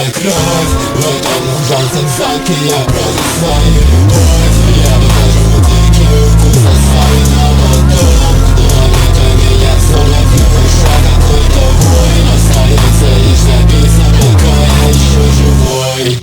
моя кровь. В этом ужасном замке я бросил свою кровь. Я докажу дикий укус оставлен.